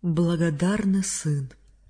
Благодарный сын.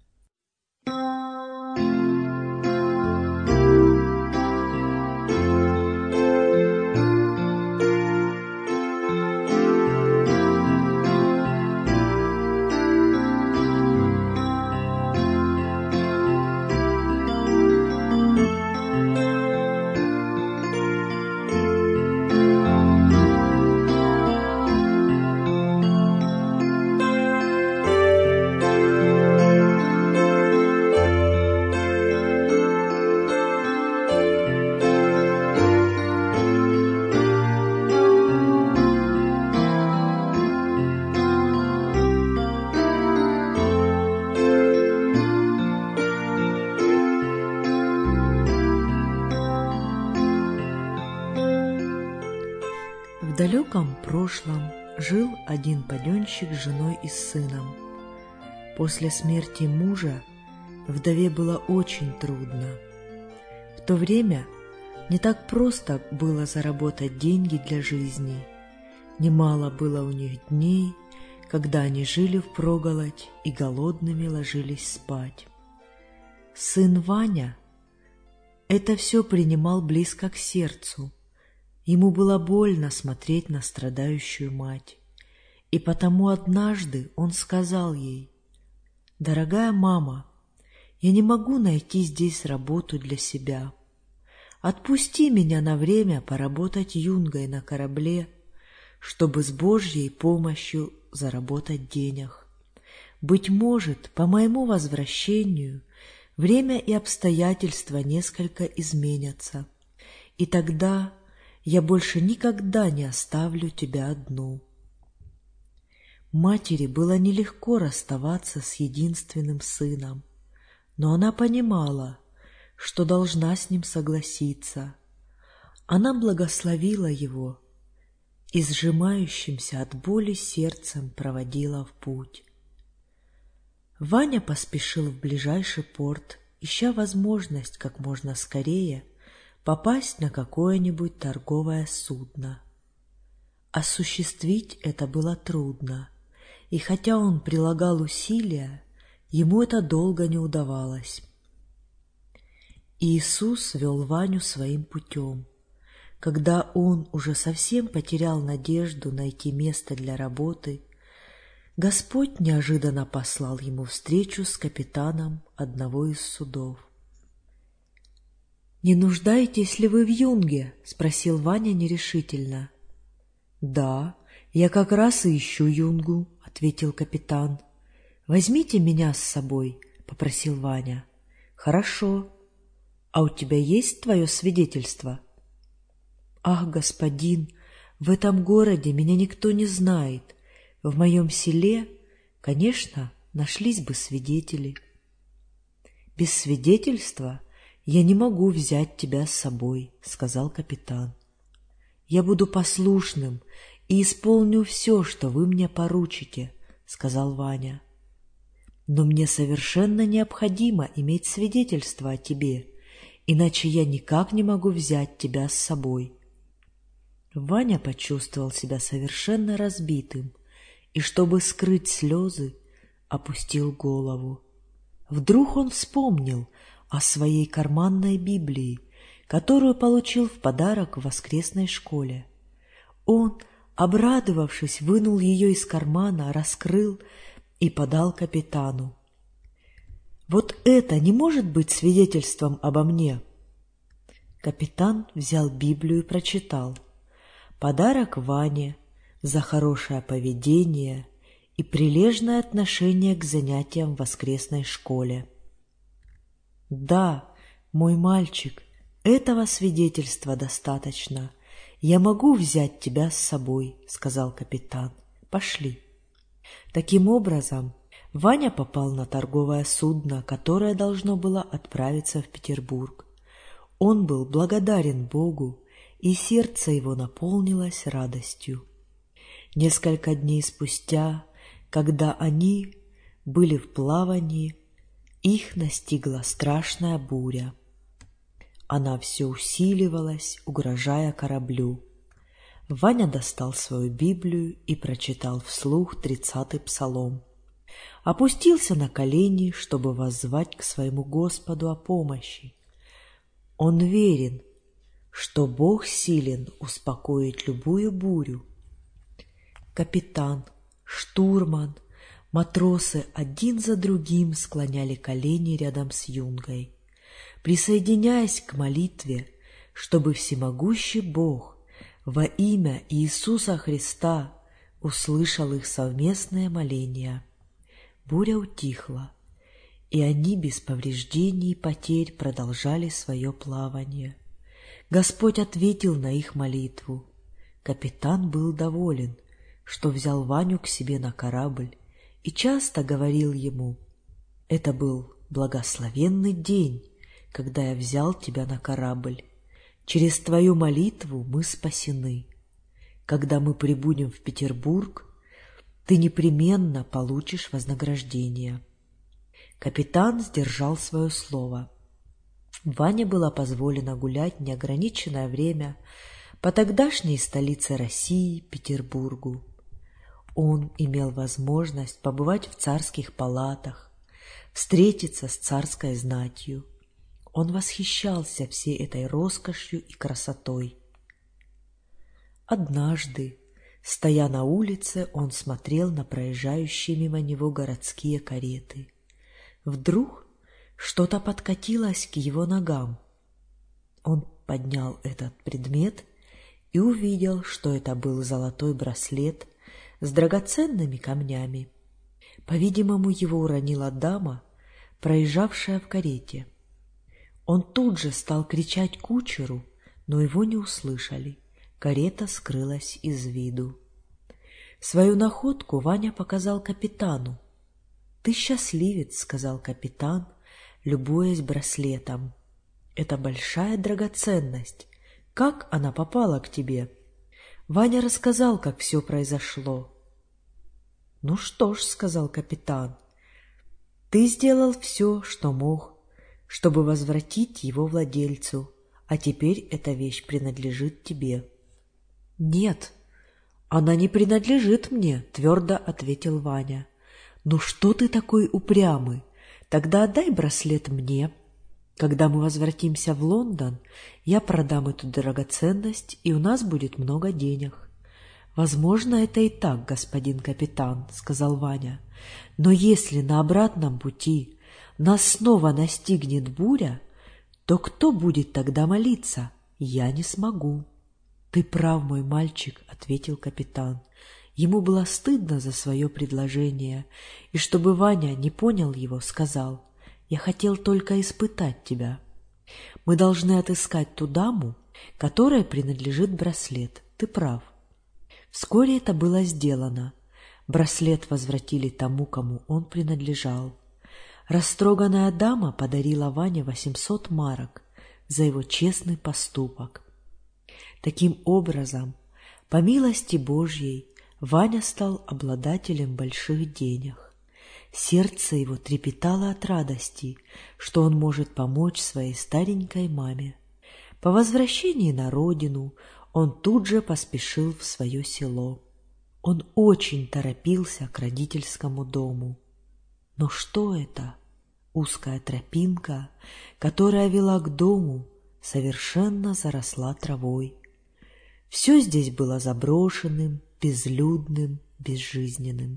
В далеком прошлом жил один паденщик с женой и сыном. После смерти мужа вдове было очень трудно. В то время не так просто было заработать деньги для жизни. Немало было у них дней, когда они жили впроголодь и голодными ложились спать. Сын Ваня это все принимал близко к сердцу. Ему было больно смотреть на страдающую мать, и потому однажды он сказал ей: «Дорогая мама, я не могу найти здесь работу для себя. Отпусти меня на время поработать юнгой на корабле, чтобы с Божьей помощью заработать денег. Быть может, по моему возвращению время и обстоятельства несколько изменятся, и тогда я больше никогда не оставлю тебя одну». Матери было нелегко расставаться с единственным сыном, но она понимала, что должна с ним согласиться. Она благословила его и сжимающимся от боли сердцем проводила в путь. Ваня поспешил в ближайший порт, ища возможность как можно скорее попасть на какое-нибудь торговое судно. Осуществить это было трудно, и хотя он прилагал усилия, ему это долго не удавалось. Иисус вел Ваню своим путем. Когда он уже совсем потерял надежду найти место для работы, Господь неожиданно послал ему встречу с капитаном одного из судов. «Не нуждаетесь ли вы в юнге?» — спросил Ваня нерешительно. «Да, я как раз и ищу юнгу», — ответил капитан. «Возьмите меня с собой», — попросил Ваня. «Хорошо. А у тебя есть твое свидетельство?» «Ах, господин, в этом городе меня никто не знает. В моем селе, конечно, нашлись бы свидетели». «Без свидетельства я не могу взять тебя с собой», — сказал капитан. «Я буду послушным и исполню все, что вы мне поручите», — сказал Ваня. «Но мне совершенно необходимо иметь свидетельство о тебе, иначе я никак не могу взять тебя с собой». Ваня почувствовал себя совершенно разбитым и, чтобы скрыть слезы, опустил голову. Вдруг он вспомнил о своей карманной Библии, которую получил в подарок в воскресной школе. Он, обрадовавшись, вынул ее из кармана, раскрыл и подал капитану. «Вот это не может быть свидетельством обо мне?» Капитан взял Библию и прочитал: «Подарок Ване за хорошее поведение и прилежное отношение к занятиям в воскресной школе». «Да, мой мальчик, этого свидетельства достаточно. Я могу взять тебя с собой», — сказал капитан. «Пошли». Таким образом, Ваня попал на торговое судно, которое должно было отправиться в Петербург. Он был благодарен Богу, и сердце его наполнилось радостью. Несколько дней спустя, когда они были в плавании, их настигла страшная буря. Она все усиливалась, угрожая кораблю. Ваня достал свою Библию и прочитал вслух 30-й псалом. опустился на колени, чтобы воззвать к своему Господу о помощи. Он верен, что Бог силен успокоить любую бурю. Капитан, штурман, матросы один за другим склоняли колени рядом с юнгой, присоединяясь к молитве, чтобы всемогущий Бог во имя Иисуса Христа услышал их совместное моление. Буря утихла, и они без повреждений и потерь продолжали свое плавание. Господь ответил на их молитву. Капитан был доволен, что взял Ваню к себе на корабль, и часто говорил ему: «Это был благословенный день, когда я взял тебя на корабль. Через твою молитву мы спасены. Когда мы прибудем в Петербург, ты непременно получишь вознаграждение». Капитан сдержал свое слово. Ване было позволено гулять неограниченное время по тогдашней столице России, Петербургу. Он имел возможность побывать в царских палатах, встретиться с царской знатью. Он восхищался всей этой роскошью и красотой. Однажды, стоя на улице, он смотрел на проезжающие мимо него городские кареты. Вдруг что-то подкатилось к его ногам. Он поднял этот предмет и увидел, что это был золотой браслет с драгоценными камнями. По-видимому, его уронила дама, проезжавшая в карете. Он тут же стал кричать кучеру, но его не услышали. Карета скрылась из виду. Свою находку Ваня показал капитану. «Ты счастливец», — сказал капитан, любуясь браслетом. «Это большая драгоценность. Как она попала к тебе?» Ваня рассказал, как все произошло. «Ну что ж», — сказал капитан, — «ты сделал все, что мог, чтобы возвратить его владельцу, а теперь эта вещь принадлежит тебе». «Нет, она не принадлежит мне», — твердо ответил Ваня. «Ну что ты такой упрямый? Тогда отдай браслет мне. Когда мы возвратимся в Лондон, я продам эту драгоценность, и у нас будет много денег». «Возможно, это и так, господин капитан», — сказал Ваня. «Но если на обратном пути нас снова настигнет буря, то кто будет тогда молиться? Я не смогу». «Ты прав, мой мальчик», — ответил капитан. Ему было стыдно за свое предложение, и чтобы Ваня не понял его, сказал: «Я хотел только испытать тебя. Мы должны отыскать ту даму, которой принадлежит браслет. Ты прав». Вскоре это было сделано. Браслет возвратили тому, кому он принадлежал. Растроганная дама подарила Ване 800 марок за его честный поступок. Таким образом, по милости Божьей, Ваня стал обладателем больших денег. Сердце его трепетало от радости, что он может помочь своей старенькой маме. По возвращении на родину он тут же поспешил в свое село. Он очень торопился к родительскому дому. Но что это? Узкая тропинка, которая вела к дому, совершенно заросла травой. Все здесь было заброшенным, безлюдным, безжизненным.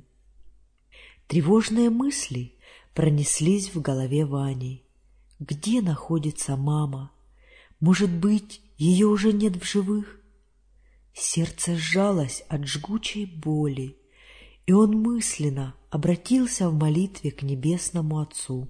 Тревожные мысли пронеслись в голове Вани. Где находится мама? Может быть, ее уже нет в живых? Сердце сжалось от жгучей боли, и он мысленно обратился в молитве к Небесному Отцу.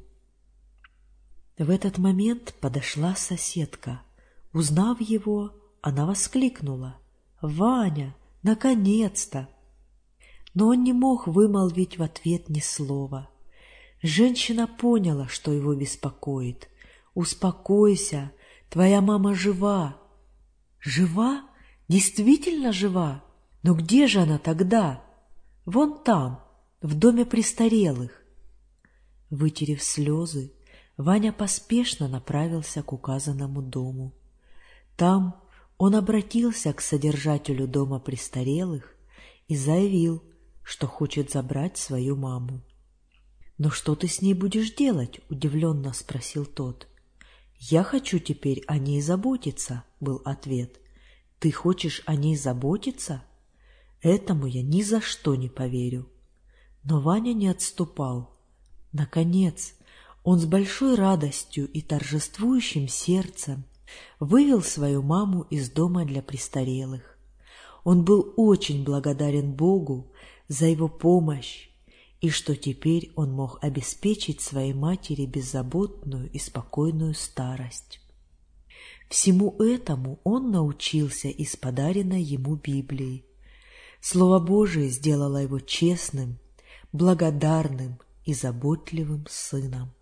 В этот момент подошла соседка. Узнав его, она воскликнула: «Ваня, наконец-то!» Но он не мог вымолвить в ответ ни слова. Женщина поняла, что его беспокоит. «Успокойся, твоя мама жива». «Жива? Действительно жива? Но где же она тогда?» «Вон там, в доме престарелых». Вытерев слезы, Ваня поспешно направился к указанному дому. Там он обратился к содержателю дома престарелых и заявил, что хочет забрать свою маму. «Но что ты с ней будешь делать?» – удивленно спросил тот. «Я хочу теперь о ней заботиться», – был ответ. «Ты хочешь о ней заботиться? Этому я ни за что не поверю». Но Ваня не отступал. Наконец, он с большой радостью и торжествующим сердцем вывел свою маму из дома для престарелых. Он был очень благодарен Богу за его помощь и что теперь он мог обеспечить своей матери беззаботную и спокойную старость. Всему этому он научился из подаренной ему Библии. Слово Божие сделало его честным, благодарным и заботливым сыном.